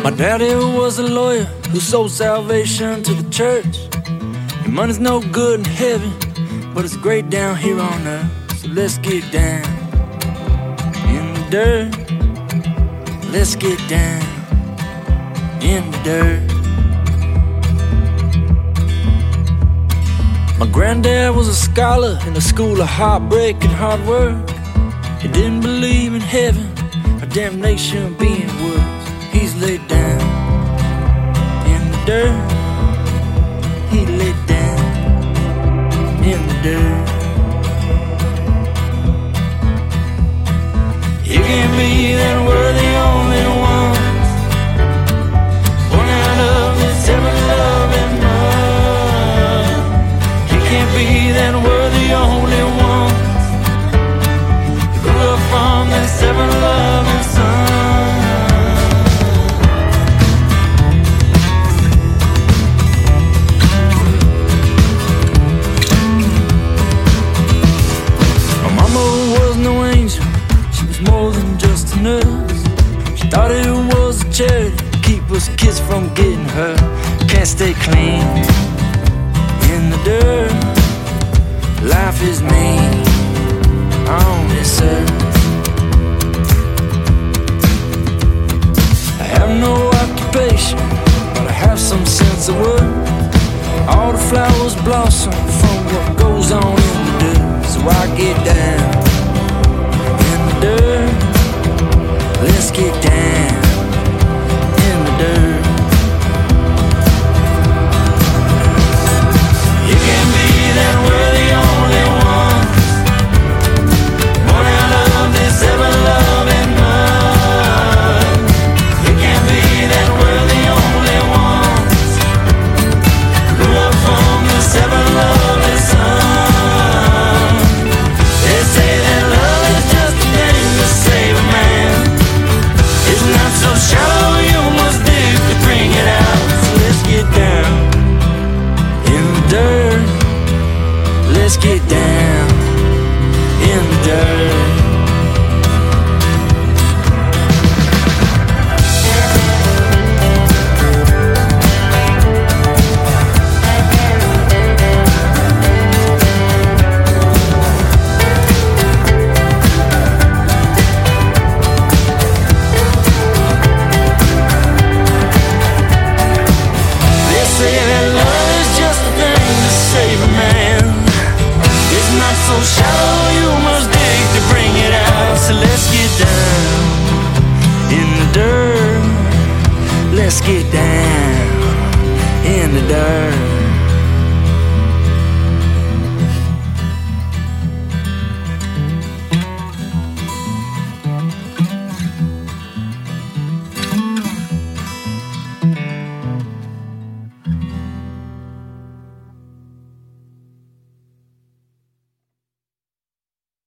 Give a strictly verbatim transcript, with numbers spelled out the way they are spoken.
My daddy was a lawyer who sold salvation to the church. And money's no good in heaven, but it's great down here on earth. So let's get down in the dirt. Let's get down in the dirt. My granddad was a scholar in the school of heartbreak and hard work. He didn't believe in heaven or damnation being worse. He's laid down in the dirt. He laid down in the dirt. You can't be that we're the only ones born out of this ever-loving mud. You can't be that we're the only ones who grew up from this ever-loving sun. More than just a nurse. She thought it was a charity to keep us kids from getting hurt. Can't stay clean in the dirt. Life is mean on this earth. I have no occupation, but I have some sense of work. All the flowers blossom from what goes on in the dirt. So I get down dirt. Let's get down in the dirt. You can't be that we're the only ones born out of this ever-loving mud. You can't be that we're the only ones grew up from this ever-loving sun. They say that love is just save a man. It's not so shallow, you must dig to bring it out. So let's get down in the dirt. Let's get down in the dirt. So shallow, you must dig to bring it out. So let's get down in the dirt. Let's get down.